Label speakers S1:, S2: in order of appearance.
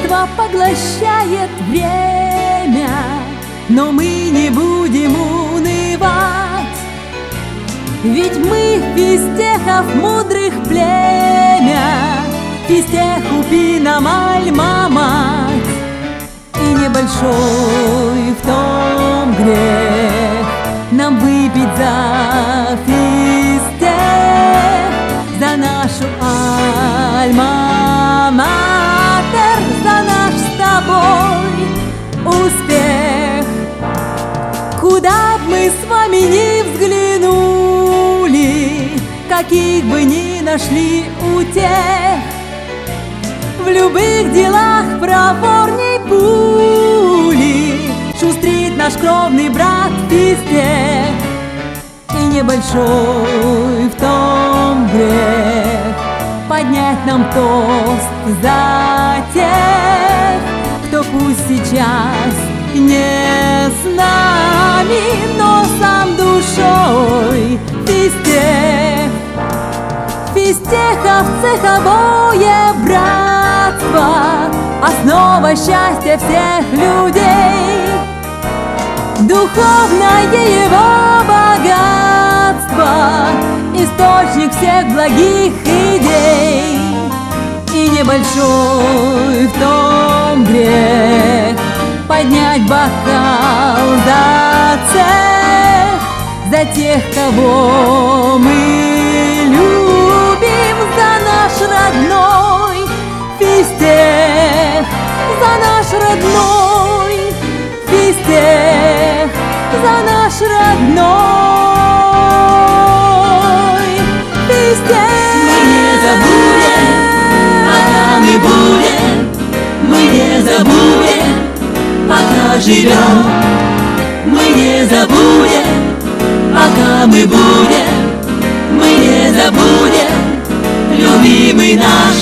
S1: битва поглощает время, но мы не будем унывать, ведь мы физтехов мудрых племя, физтеху пинам альма-мать. И небольшой в том грех нам выпить за физтех, за нашу альма-матер, за наш с тобой успех. Куда б мы с вами ни взглянули, каких бы ни нашли утех, в любых делах проворней пули шустрит наш кровный брат физтех. И небольшой в том грех поднять нам тост за тех, кто пусть сейчас не с нами, но сам душой физтех. Физтехов цеховое братство, основа счастья всех людей, духовное его богатство, источник всех благих идей. И небольшой в том грех поднять бокал за цех, за тех, кого мы любим, за наш родной физтех, за наш родной физтех, за наш родной физтех.
S2: Мы не забудем, пока мы будем, мы не забудем, пока живем. Мы не забудем, пока мы будем, мы не забудем, любимый наш